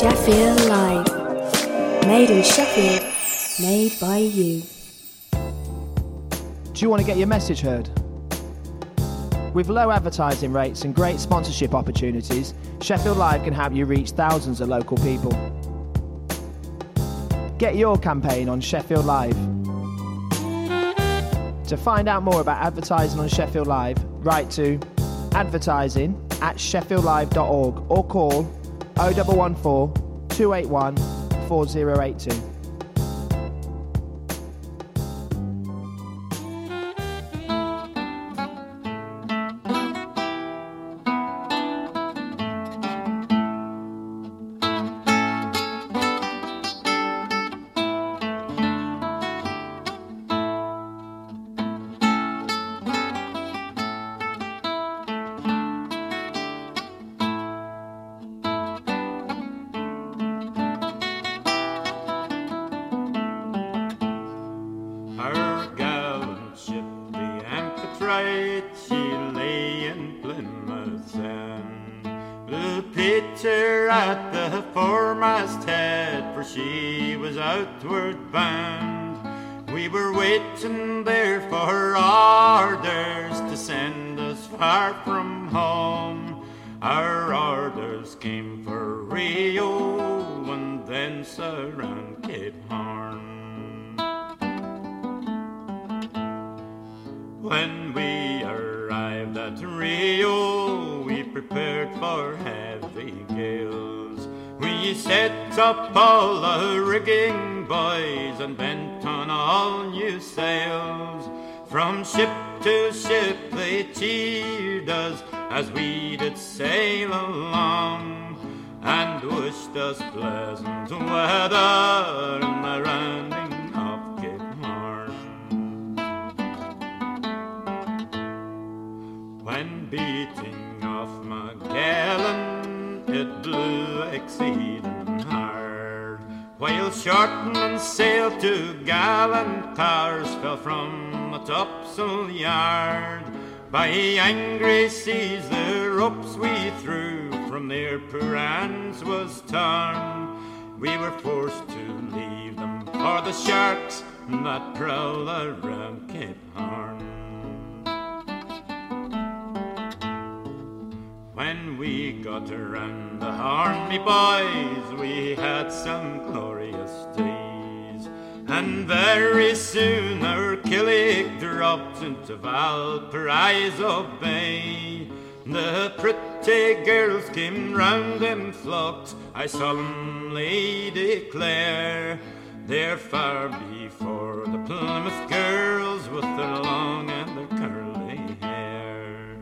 Sheffield Live. Made in Sheffield, made by you. Do you want to get your message heard? With low advertising rates and great sponsorship opportunities, Sheffield Live can help you reach thousands of local people. Get your campaign on Sheffield Live. To find out more about advertising on Sheffield Live, write to advertising@sheffieldlive.org or call 0114 281 4082. When we arrived at Rio, we prepared for heavy gales. We set up all the rigging, boys, and bent on all new sails. From ship to ship they cheered us as we did sail along, and wished us pleasant weather in the rounding of Cape Horn. When beating off Magellan, it blew exceeding hard, while shortening sail to gallant towers fell from the topsail yard. By angry seas the ropes we threw from their poor hands was torn. We were forced to leave them for the sharks that prowl around Cape Horn. When we got around the Horn, me boys, we had some glorious days, and very soon our killick dropped into Valparaiso Bay. The pretty girls came round in flocks, I solemnly declare. They're far before the Plymouth girls with their long and their curly hair.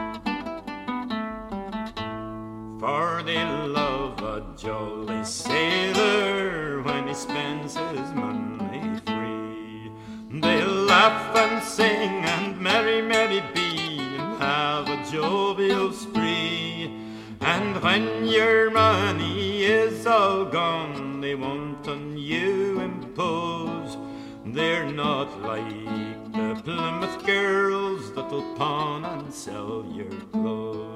For they love a jolly sailor when he spends his money free. They laugh and sing and merry, merry be, and have a jovial spree. And when your money is all gone, they won't on you impose. They're not like the Plymouth girls that'll pawn and sell your clothes.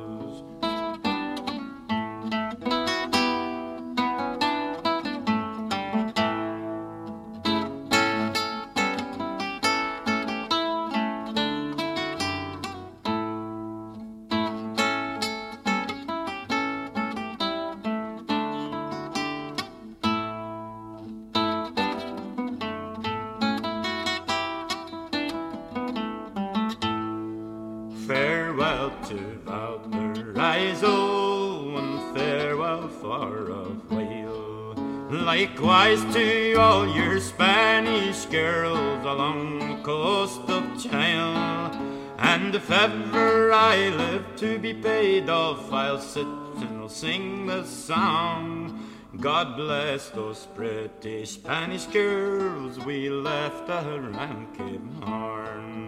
Farewell to Valparaiso and farewell far of Whale. Likewise to all your Spanish girls along the coast of Chile. And if ever I live to be paid off, I'll sit and I'll sing this song. God bless those pretty Spanish girls we left around Cape Horn.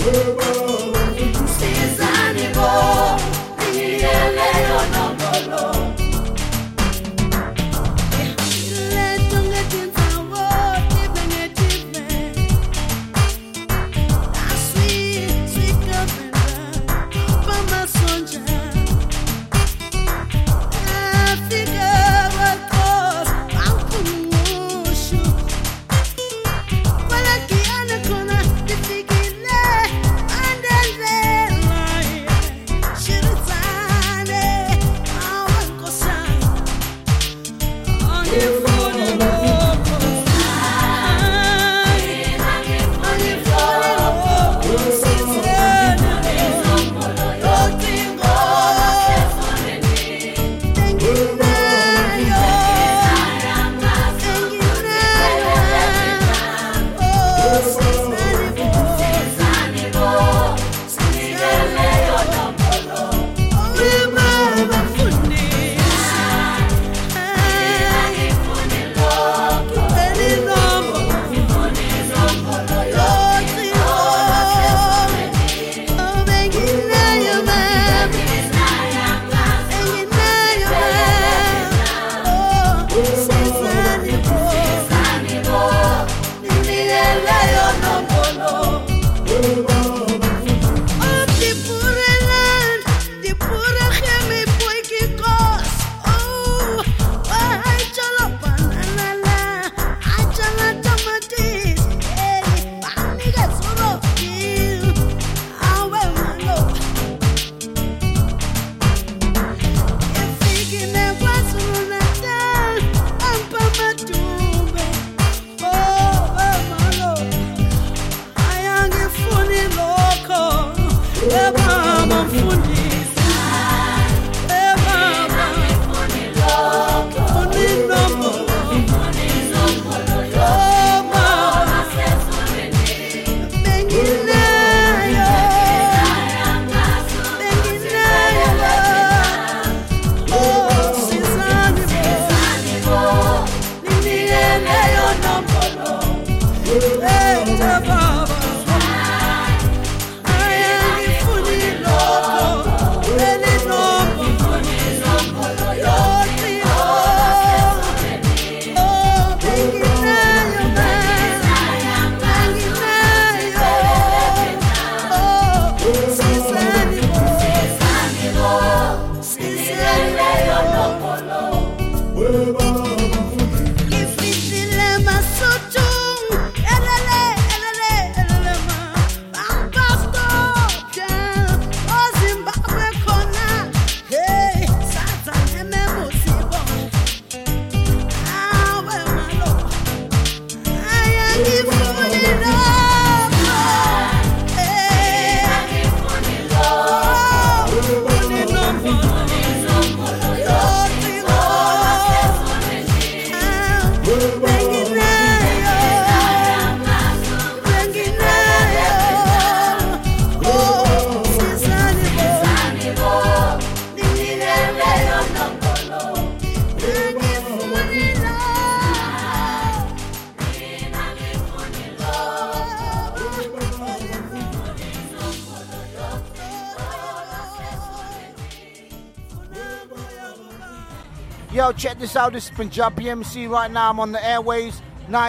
Yo, check this out. This is Punjabi MC right now. I'm on the airways,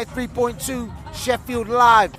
93.2 Sheffield Live.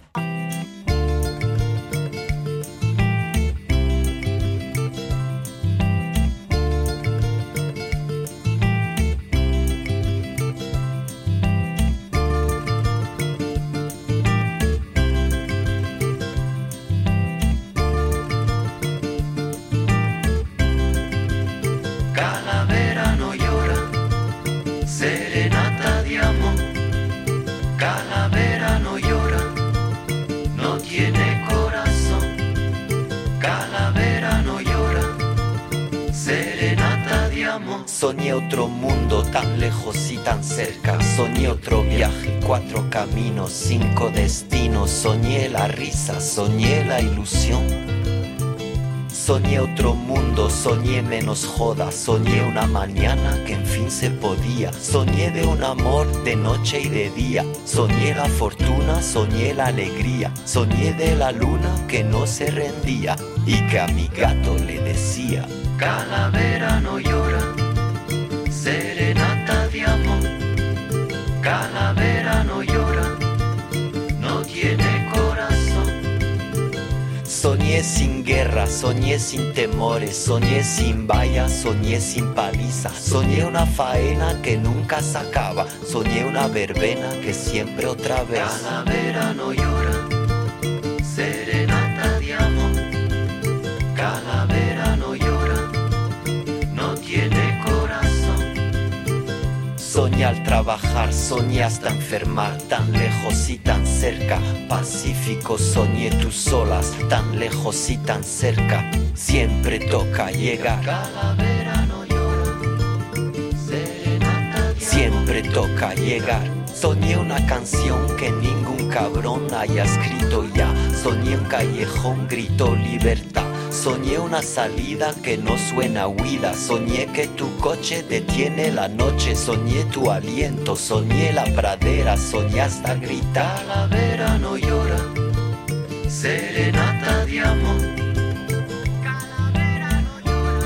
Soñé otro mundo tan lejos y tan cerca. Soñé otro viaje, 4 caminos, 5 destinos. Soñé la risa, soñé la ilusión. Soñé otro mundo, soñé menos joda, soñé una mañana que en fin se podía. Soñé de un amor de noche y de día, soñé la fortuna, soñé la alegría, soñé de la luna que no se rendía y que a mi gato le decía: calavera no llora, serenata de amor. Calavera no llora, no tiene corazón. Soñé sin guerra, soñé sin temores, soñé sin vallas, soñé sin paliza. Soñé una faena que nunca se acaba, soñé una verbena que siempre otra vez. Calavera no llora, serenata de amor. Calavera no llora, no tiene corazón. Soñé al trabajar, soñé hasta enfermar, tan lejos y tan cerca. Pacífico, soñé tus olas, tan lejos y tan cerca. Siempre toca llegar. Calavera no llora, serenata de amor. Siempre toca llegar. Soñé una canción que ningún cabrón haya escrito ya. Soñé un callejón, grito libertad. Soñé una salida que no suena huida. Soñé que tu coche detiene la noche. Soñé tu aliento, soñé la pradera. Soñé hasta gritar. Calavera no llora, serenata de amor. Calavera no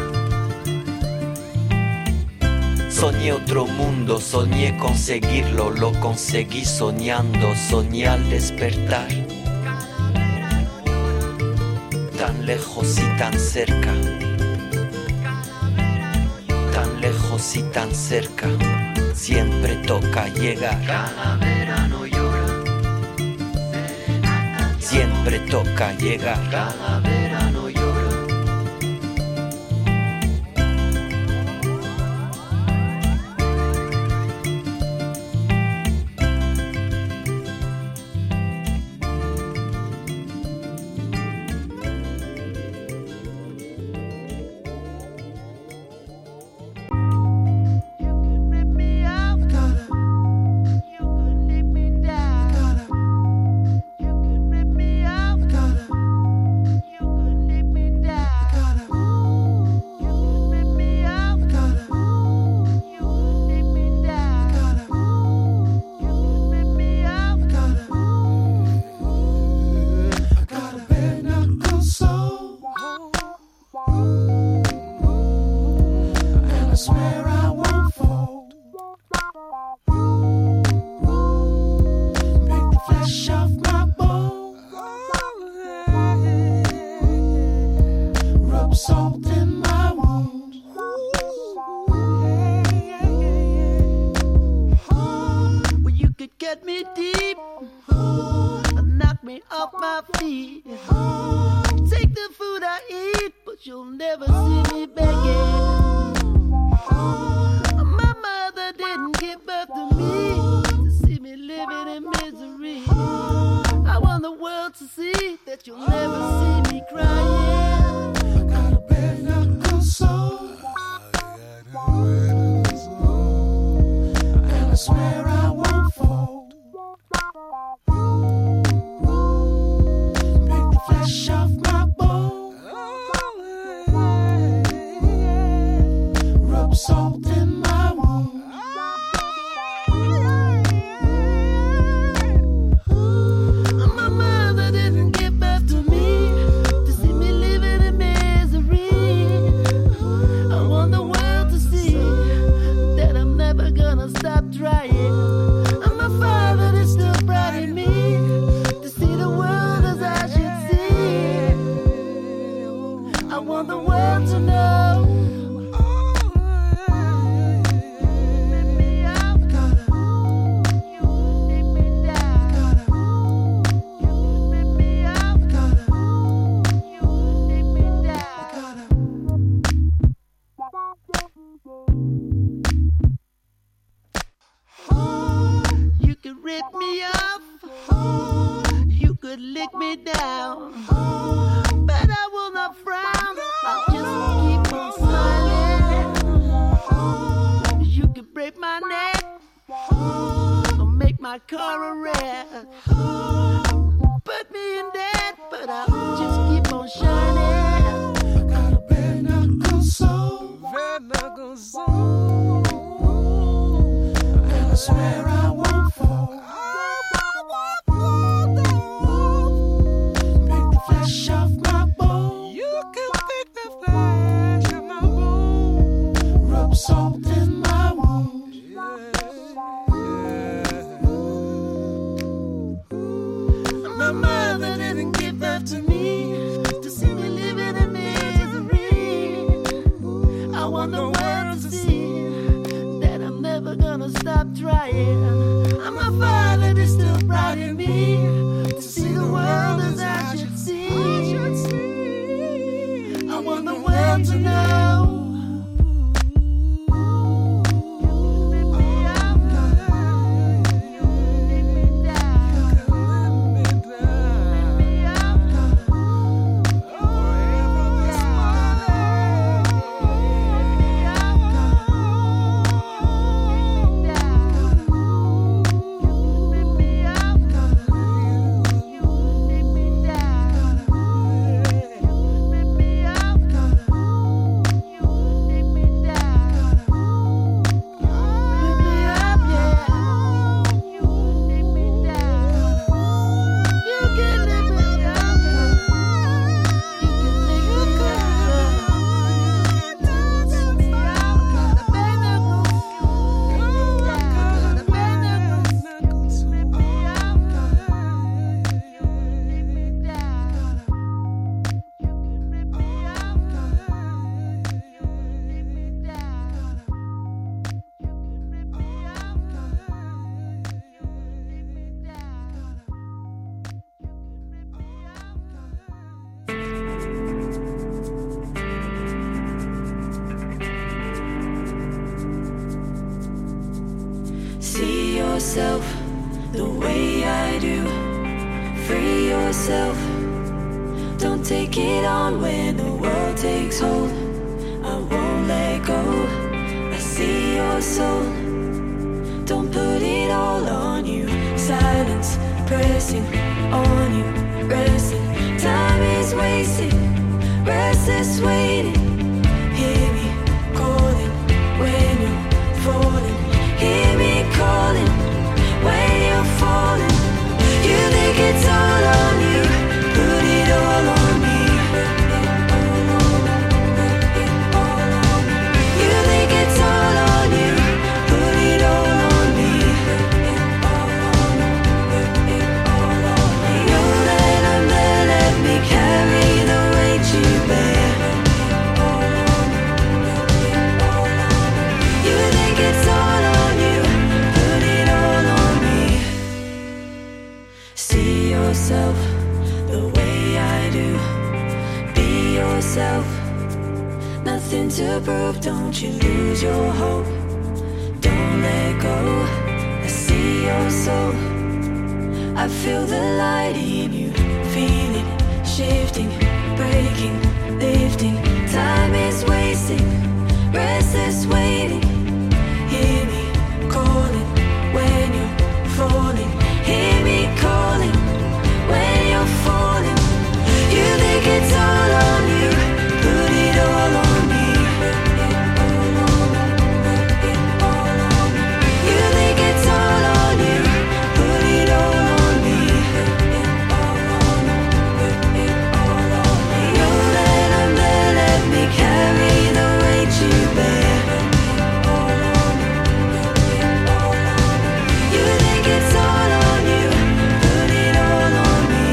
llora. Soñé otro mundo, soñé conseguirlo. Lo conseguí soñando, soñé al despertar. Tan lejos y tan cerca, tan lejos y tan cerca, siempre toca llegar. Calavera no llora, siempre toca llegar. Calavera no llora. yourself. Don't take it on when the world takes hold. I won't let go. I see your soul. Don't put it all on you. Silence pressing on you. Resting. Time is wasting. Restless waiting. Hear me calling when you're falling. Hear me calling when you're falling. You think it's all on you. Put it all on me. You think it's all on you. Put it all on me. You let them there, let me carry the weight you bear. You think it's all on you. Put it all on me. See yourself the way I do. Be yourself. Nothing to prove, don't you lose your hope. Don't let go. I see your soul. I feel the light in you. Feel it shifting, breaking, lifting. Time is wasting. Restless waiting. Hear me calling when you're falling. Hear me calling when you're falling. You think it's all on you. Put it all on me. You think it's all on you. Put it all on me. You let them there, let me carry the weight you bear. You think it's all on you. Put it all on me.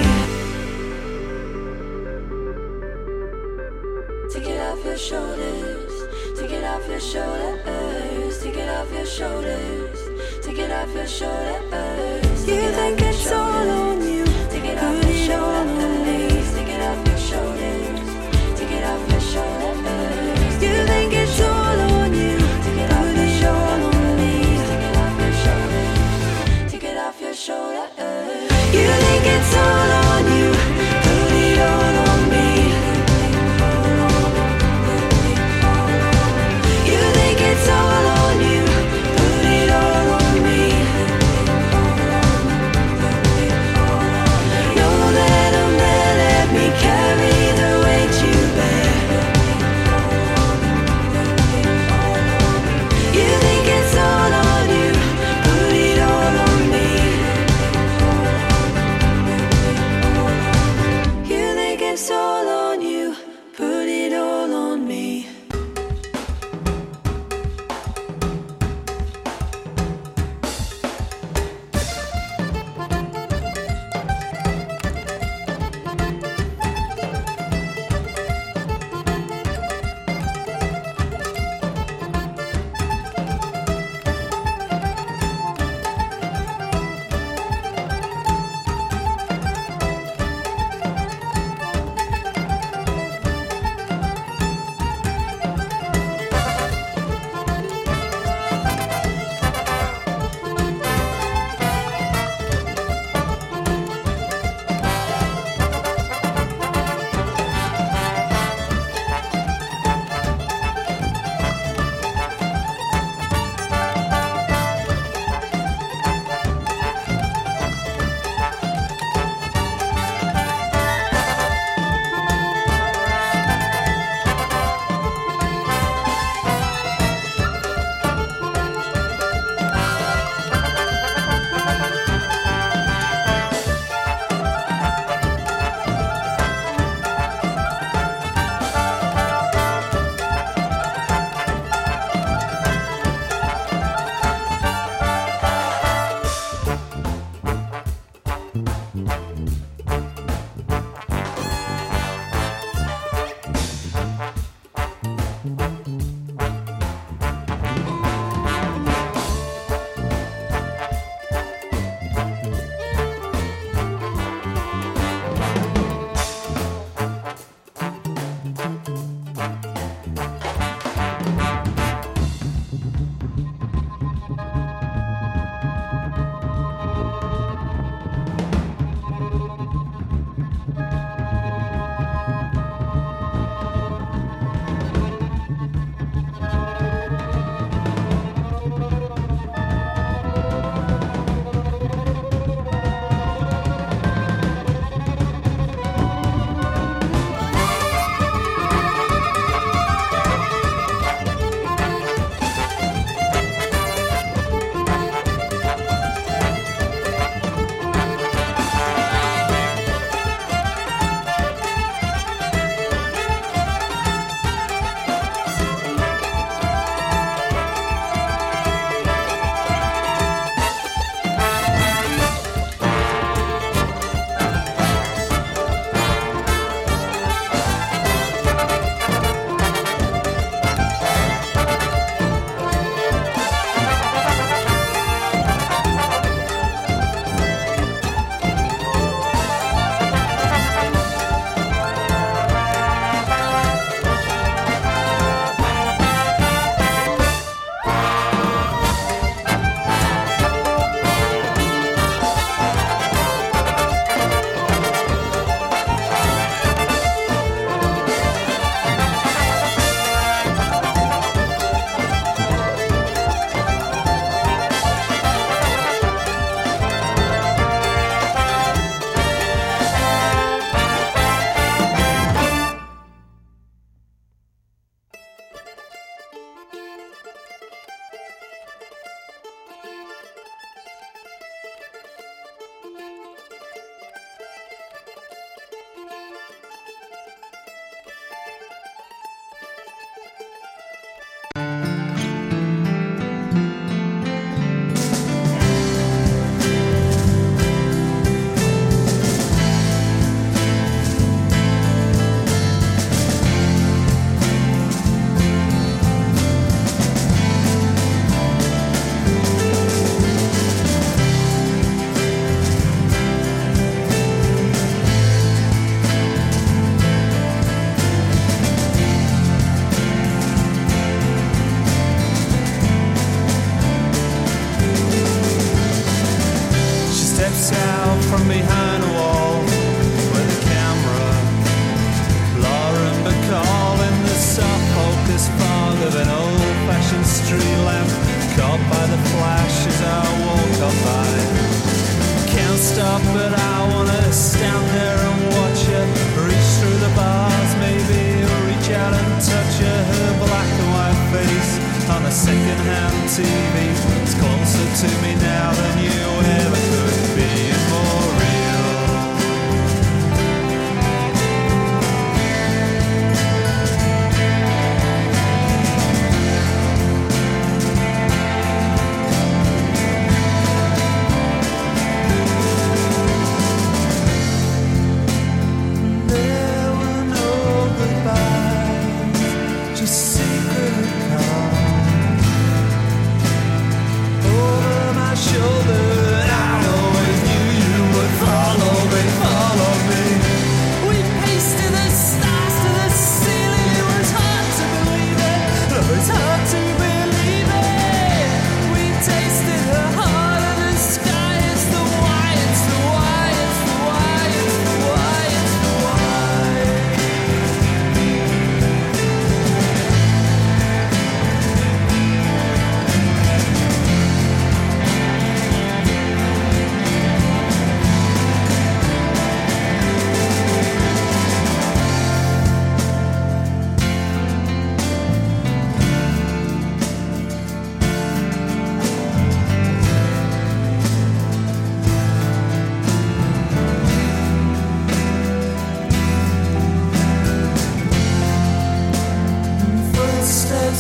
Take it off your shoulders. Take it off your shoulders. Take it off your shoulders. Take it off your shoulders. You think it's all on you. Take it off your shoulders. Take it off your shoulders. Take it off your shoulders. You think it's all on you. Take it off your shoulders. Take it off your shoulders. Take it off your shoulders. You think it's all on you. Put it all on me. You think it's all on you. Put it all on me.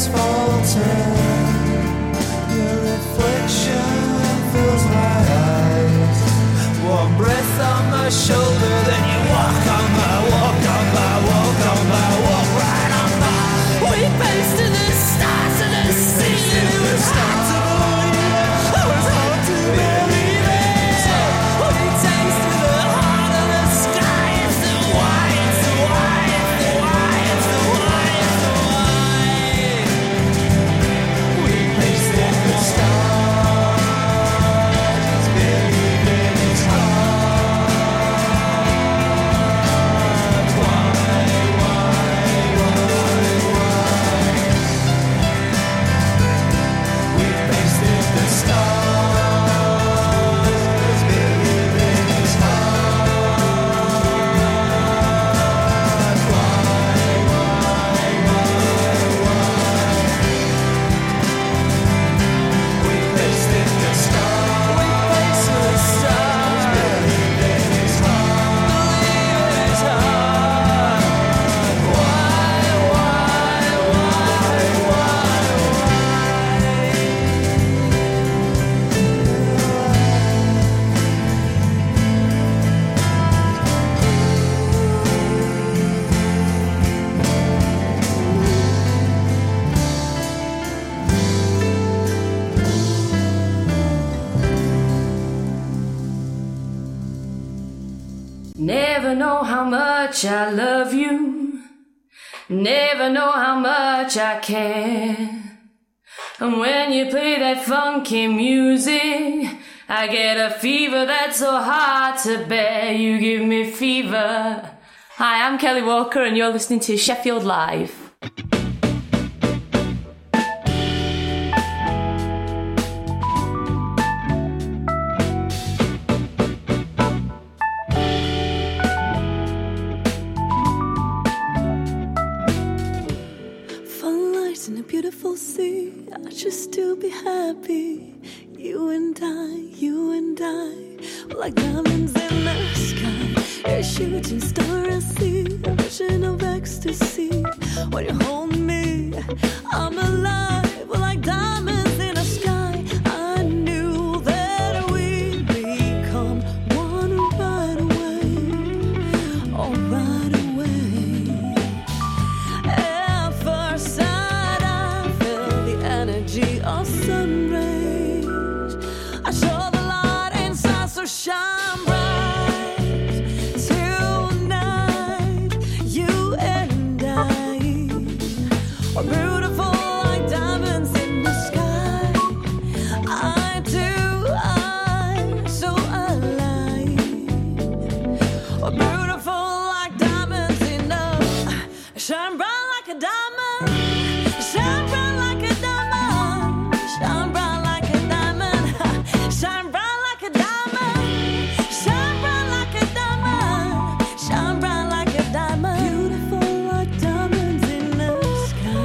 asphalted. Your reflection fills my eyes. One breath on my shoulder, then you walk on by, walk on by, walk on by, walk right on by. We paced to the stars of the ceiling. It was hard to believe it. It was hard to believe it. We tasted the heart of the sky. It's the why, it's the why, it's the why, it's the why, it's the why. We paced in the stars, believing it's hard. Why? We paced in the stars, believing it's hard. We paced in the stars, believing it's hard. Never know how much I love you. Never know how much I care. And when you play that funky music, I get a fever that's so hard to bear. You give me fever. Hi, I'm Kelly Walker and you're listening to Sheffield Live. Fun lights in a beautiful sea. I just to be happy. You and I, like diamonds in the sky. You're a shooting star I see, a vision of ecstasy. When you hold me, I'm alive, like diamonds in the sky. I knew that we'd become one right away, oh right away. At first sight, I felt the energy of sun rays. I saw the light inside, so shine bright. Tonight, you and I are beautiful like diamonds in the sky. Eye to eye, so alive. Are beautiful like diamonds in the shine bright like a diamond. Shine bright like a diamond. Shine bright like a diamond. Shine bright like a diamond. Shine bright like a diamond. Shine bright like a diamond. Beautiful like diamonds in the sky.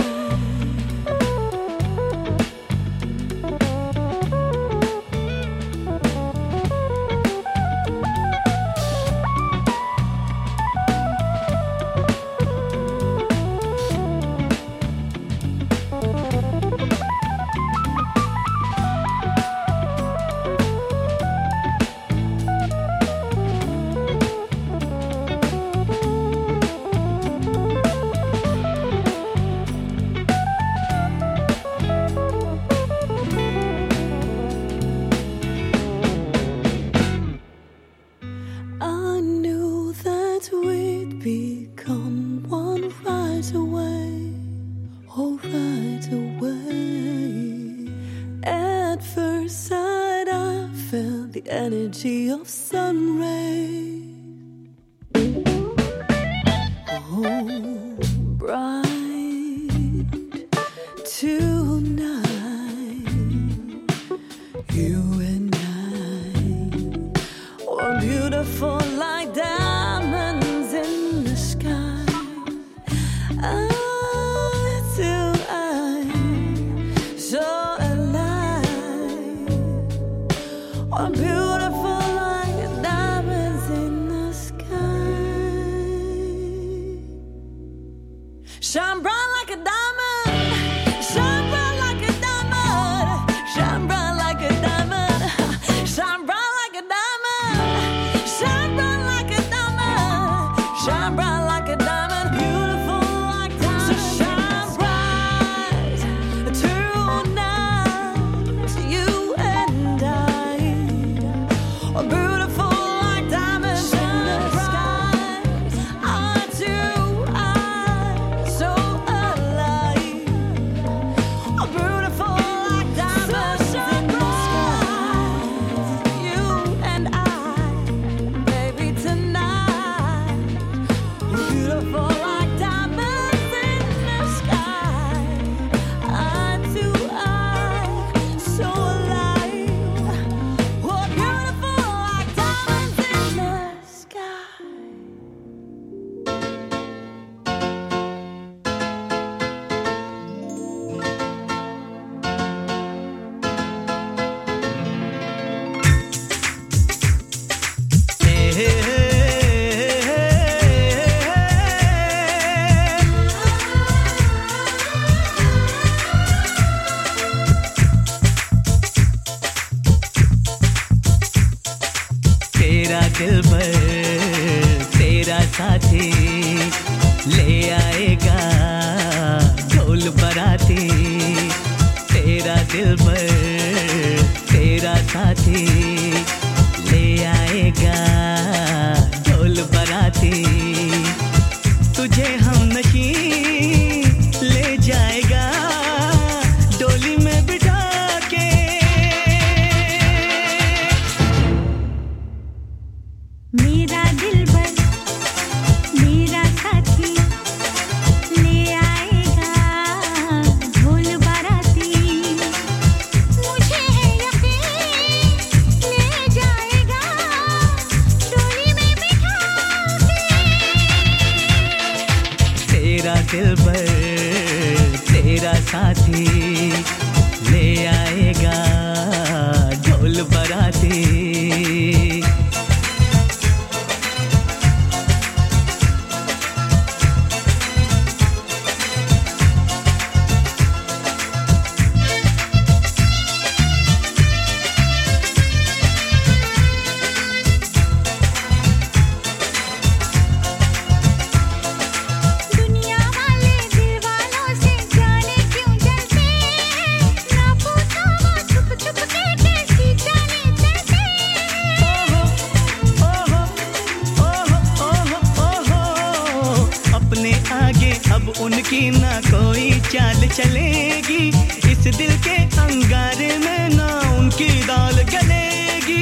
I knew that we'd become one right away, oh right away. At first sight, I felt the energy of sun rays. Oh, bright tonight, you and I were beautiful like diamonds in the sky. Eye to eye, so alive. We're beautiful like diamonds in the sky. Shine bright like a diamond. साथी ले आएगा ढोल बराती तेरा दिलबर तेरा साथी ले आएगा ढोल बराती तुझे हमनशी ले जाएगा डोली में बिठा के मेरा दिलबर मेरा साथी ले आएगा ढोल बाराती मुझे है यकीन ले जाएगा डोली में बिठा के तेरा दिलबर तेरा साथी ले आएगा ढोल बराती दुनिया वाले दिल वालों से जाने क्यों जलते ना पूछो वो छुप छुप के कैसी जाने चलते अपने आगे अब उनकी ना कोई चाल चलेगी इस दिल के अंगारे में ना उनकी दाल गलेगी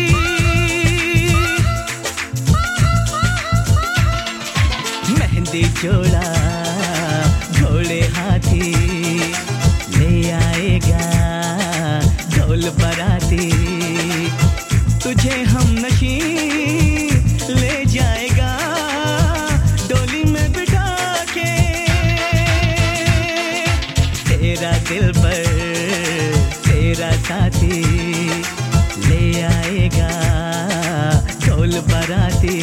मेहंदी जोड़ा घोड़े हाथी ले आएगा ढोल बराती तुझे हमनशी ले जाएगा डोली में बिठा के तेरा दिलबर तेरा साथी ले आएगा ढोल बराती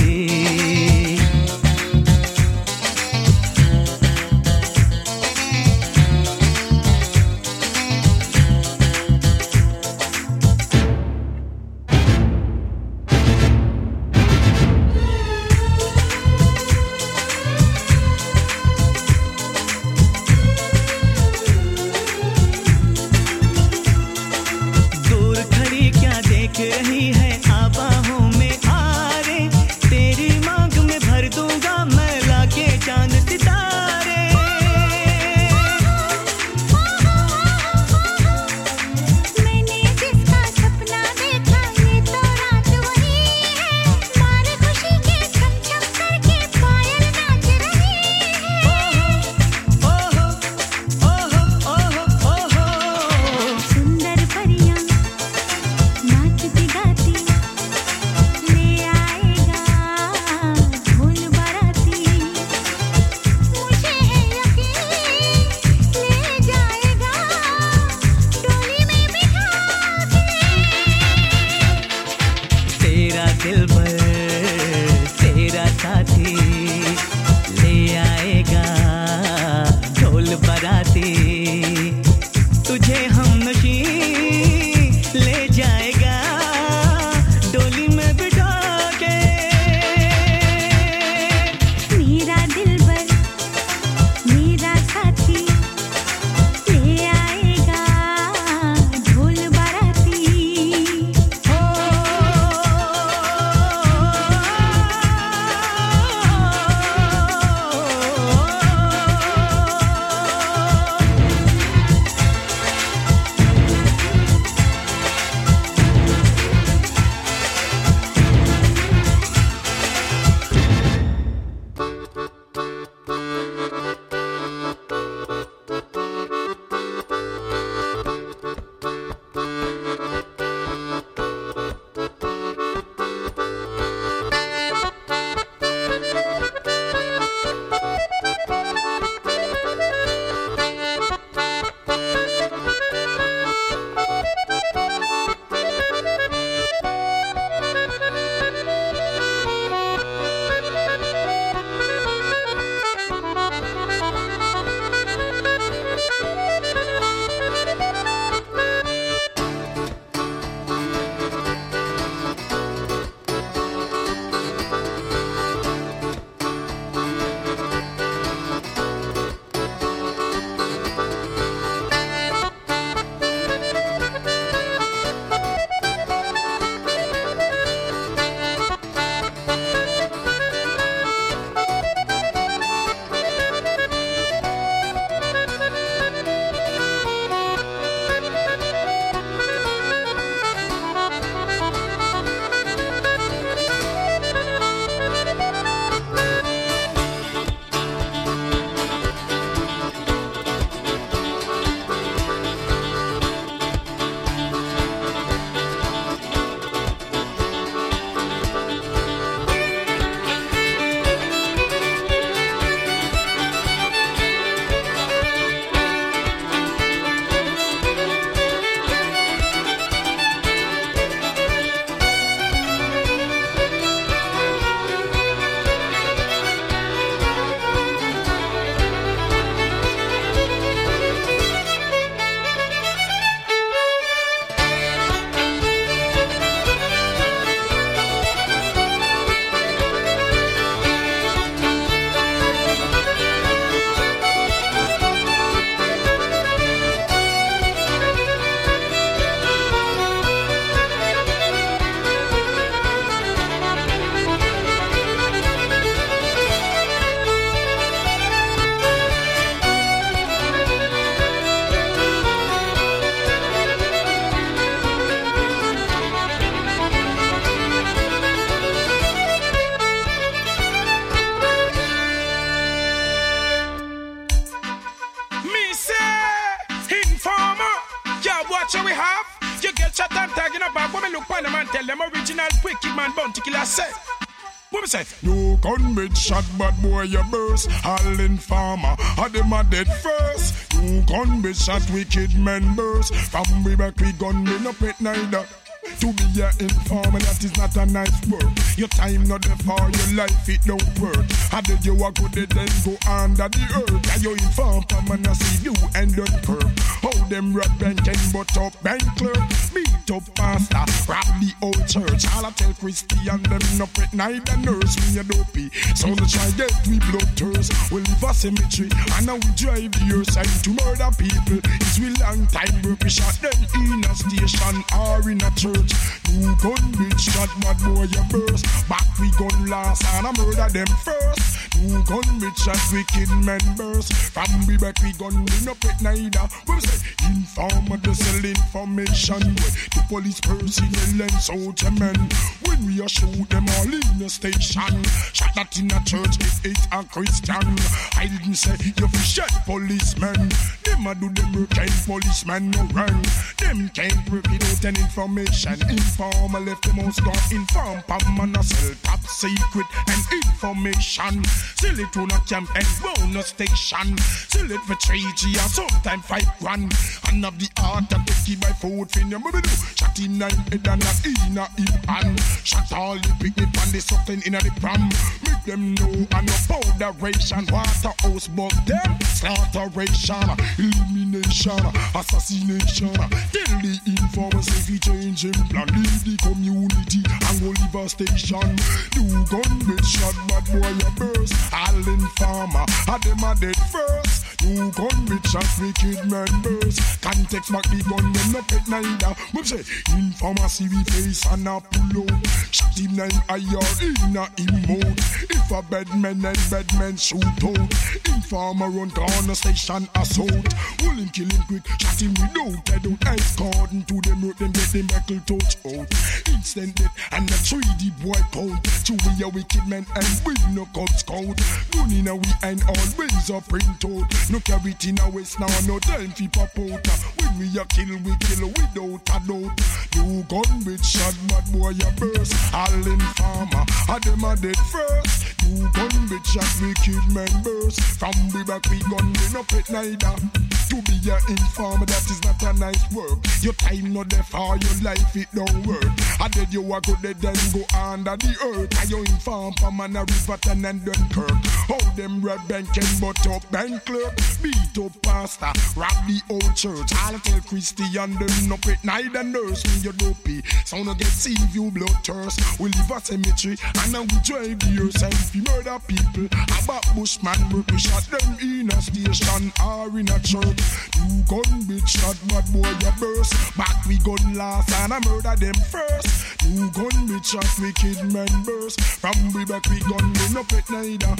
tell them original wicked man bounty killer say. What we say? No gunmen shot, bad boy you burst. All in farmer, had them a dead first. No gunmen shot, wicked men burst. From we back we gunmen up at neither. To be an informer, that is not a nice word. Your time not there for your life, it don't work. How did you walk with it, then go under the earth? Are you inform, come and I see you and Dunkirk. How them rat bank and butt up bank clerk. Beat up pastor, rob the old church. All I tell Christian, them up at night and nurse me a dopey. So to try get we blood thirst. We leave a cemetery, and now we drive the earth and to murder people. It's we long time, we shot them in a station or in a church. You gun bitch, shot mad boy you burst. Back we gun last and I murder them first. You gun bitch, shot wicked men burst. From we back we gun in up at neither. We say informer to sell information. The police personnel and soldier men. When we are shoot them all in the station. Shot that in a church if it's a Christian. I didn't say you fi shot policemen. Them a do them work and policemen no run. Them can't work without an information. Informer left the most gone inform. Pam and a sell top secret and information. Sell it to a camp and bonus station. Sell it for 3G or sometime 5 grand. And of the art that they keep my food fin your mobile. Shot in 9 head and not in a hip hand. Shot all the picnic and the something in a the pram. Make them know and no powderation. Waterhouse bug them. Slaughteration, elimination, assassination. Tell the informers if he change him plan. Leave the community and go leave a station. You gun bitch shot bad boy you burst. All informer, had them a dead first. You gun bitch shot wicked men burst. Context back the gun them no pet neither. We say informer see we face and a pull out. Shot him 9 IR in a emote. If a bad man and bad men shoot out. Informer run down the station assault. Will him kill him quick. Shot him without head out. Ice cordon to them road them get them buckle touch out. Instant death and the 3D boy count. To we a wicked men and we no cub scout. Gun in a we and always a print out. No carry it in a waist now, no time fi pop out. When we a kill without a doubt. You gun with shot mad boy you burst. All informer, had them a dead first. You gun with shot wicked men burst. From we back we gun we no pet neither. To be a informer that is not a nice work. Your time not there for your life it don't work. I did you a good dead then go under the earth. Are you inform from man a Riverton and Dunkirk? How them red bank and butt up bank clerk. Beat up pastor, rob the old church. I'll tell Christian them no pet neither nurse me you dopey. So no get see you blood thirst. We leave a cemetery and now we drive the earth and if we murder people. About bushman work we shot them in a station or in a church. You gun bitch shot bad boy you burst. Back we gun last and I murder them first. You gun bitch shot wicked men burst. From we back we gun we no pet neither.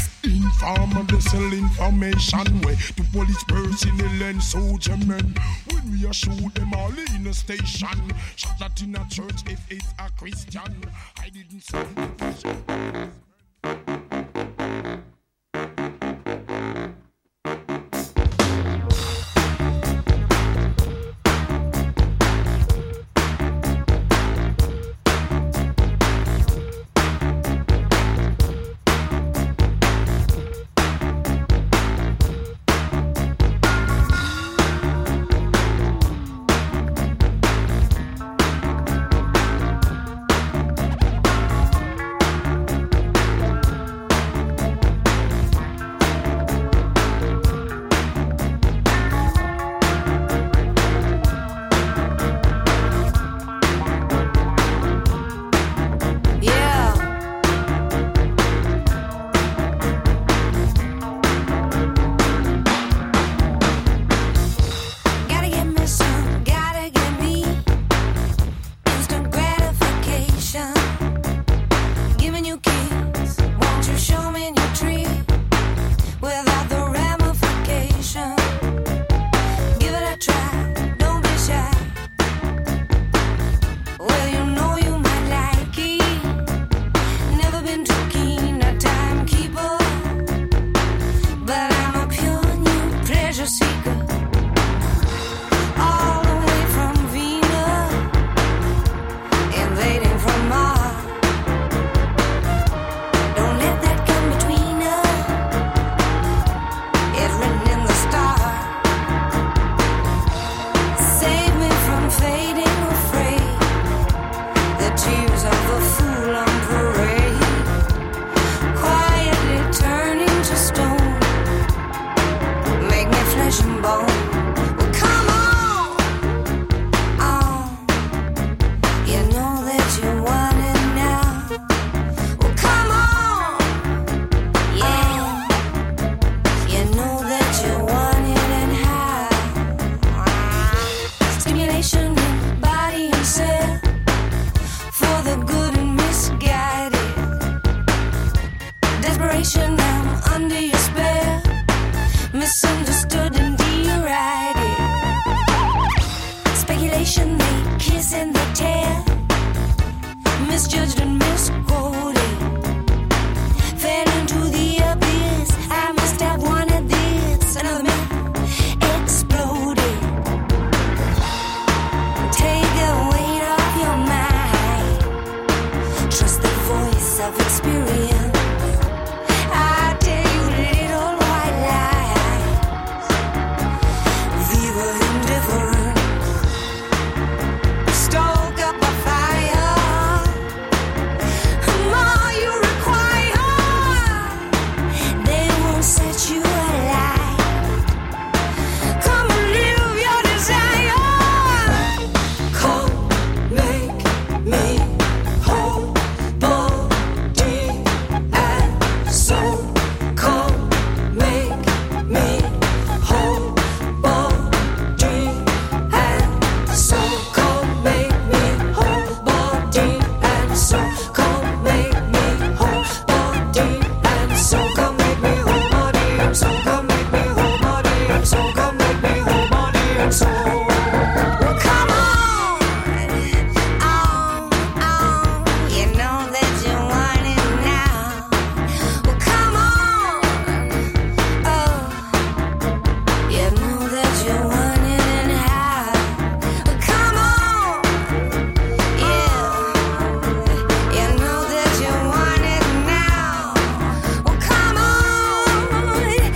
Informer they sell information way to police personnel and soldier men. When we are shoot them all in a station. Shot that in a church if it's a Christian. I didn't say desperation, I'm under your spell. Misunderstood and derided. Speculation, they kiss and they tell. Misjudged and misquoted. Fell into the abyss. I must have wanted this. Another myth exploded. Take the weight off your mind. Trust the voice of experience. I tell you little white lies. Viva indifference. Stoke up a fire. The more you require, they won't set you alight. Come and live your desire. Come, make me whole, body and soul. Come, make me whole, body and soul. Come, make me whole, body and soul. Come, make me whole, body and soul. Come, make me whole, body and soul. Come, make me whole, body and soul. Come, make me whole, body and soul. Come on, you know that you want it now. Well, come on, you know that you want it and how. Well, come on, yeah, you know that you want it now. Well, come on, yeah,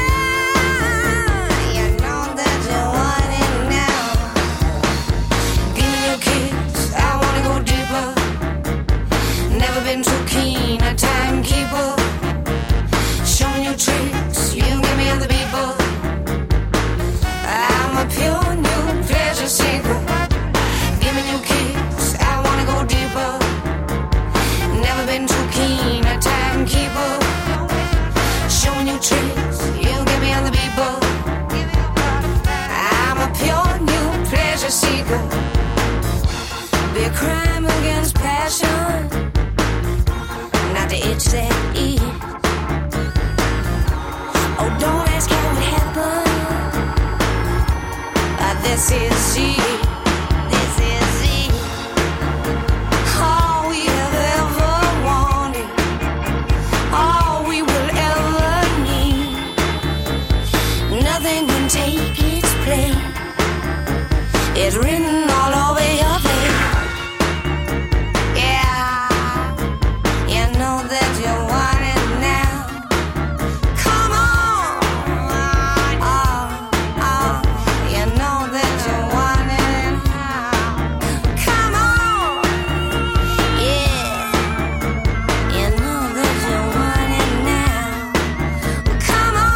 you know that you want it now. Give me your kiss, I wanna go deeper. Never been too keen a timekeeper. Show me your tricks, you get me other people. I'm a pure new pleasure seeker. Give me your kiss, I wanna go deeper. Never been too keen a timekeeper. Show me your tricks, you get me other people. I'm a pure new pleasure seeker. Be a crime against passion, not the itch that eats. Oh, don't ask how it happened. This is it. This is it. All we have ever wanted, all we will ever need. Nothing can take its place. It's written all over your face. Yeah, you know that you want it now. Come on, you know that you want it now. Come on, yeah, you know that you want it now. Come on,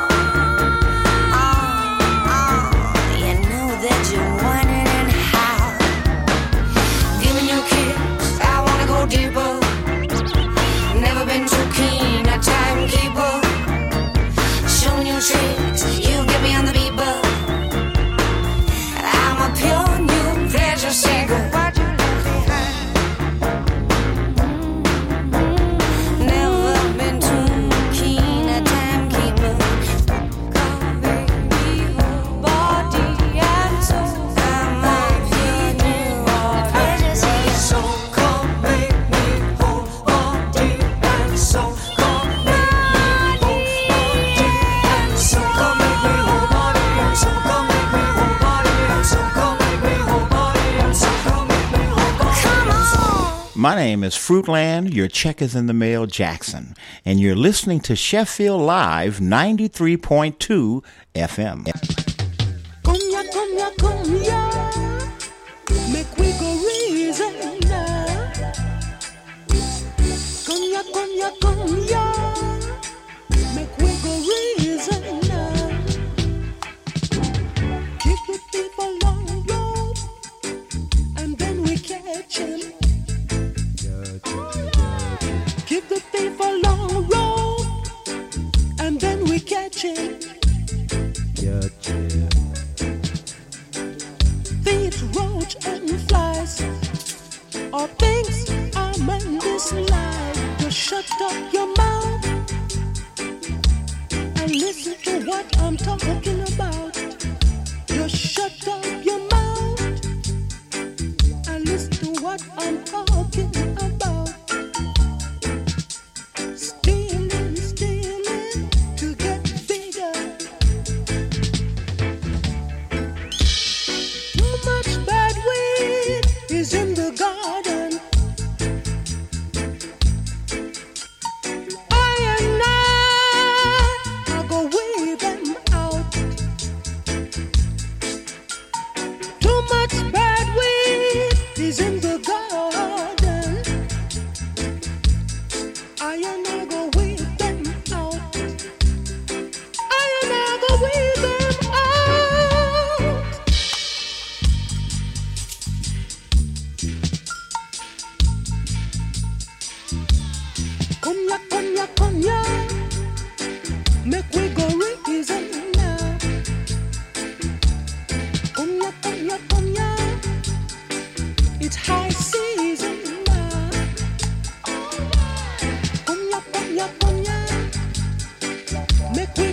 you know that you want it and how. Give me your kiss, I wanna go deeper. Never been too keen a timekeeper. Show me your tricks, you get me on the beeper. I'm a pure new pleasure seeker. Why'd you leave behind? Never been too keen a timekeeper. Come make me whole, body and soul. I'm a pure new pleasure seeker. So come make me whole, body and soul. Come make me whole, body and soul. Come make me whole, body and soul. Come make me whole, body and soul. Come make me whole, body and soul. Come make me whole, body and soul. My name is Fruitland, your check is in the mail, Jackson, and you're listening to Sheffield Live 93.2 FM. Cognac, cognac, cognac, make we go reason now. Cognac, cognac, cognac, make we go reason now. Keep the people on road, and then we catch him. Keep the people on road, and then we catch him. Thieves, roach, and flies are things I'm in this life. Just shut up your mouth I'm talking about. Just shut up your mouth and listen to what I'm talking about. Stealing, stealing to get bigger. Too much bad weed is in the garden. I go weed them out. Too much bad weed is in the garden. I go weed them out. I go weed them out. Cognac, cognac, cognac. Make we go reason now. Cognac, cognac, cognac. It's high season now. Cognac, cognac, cognac. Make we